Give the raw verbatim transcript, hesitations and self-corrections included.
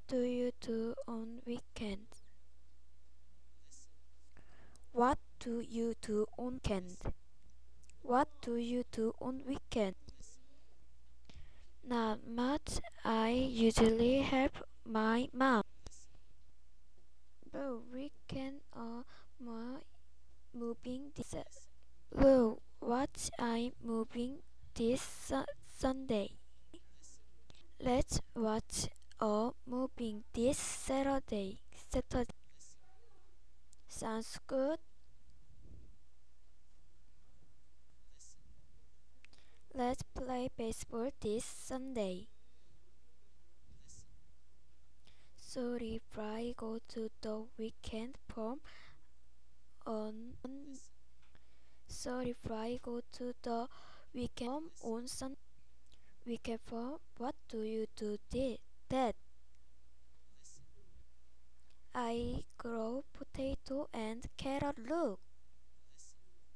do you do on weekends? What do you do on weekend? What do you do on weekend? Not much. I usually help my mom. But weekend or more moving this. Well, what I'm moving this su- Sunday. Let's watch a movie this Saturday. Saturday. Sounds good. Let's play baseball this Sunday. So if I go to the weekend prom on, on so if I go to the weekend prom on Sunday, weekend prom, what do you do thi- that? I grow potato and carrot. Look,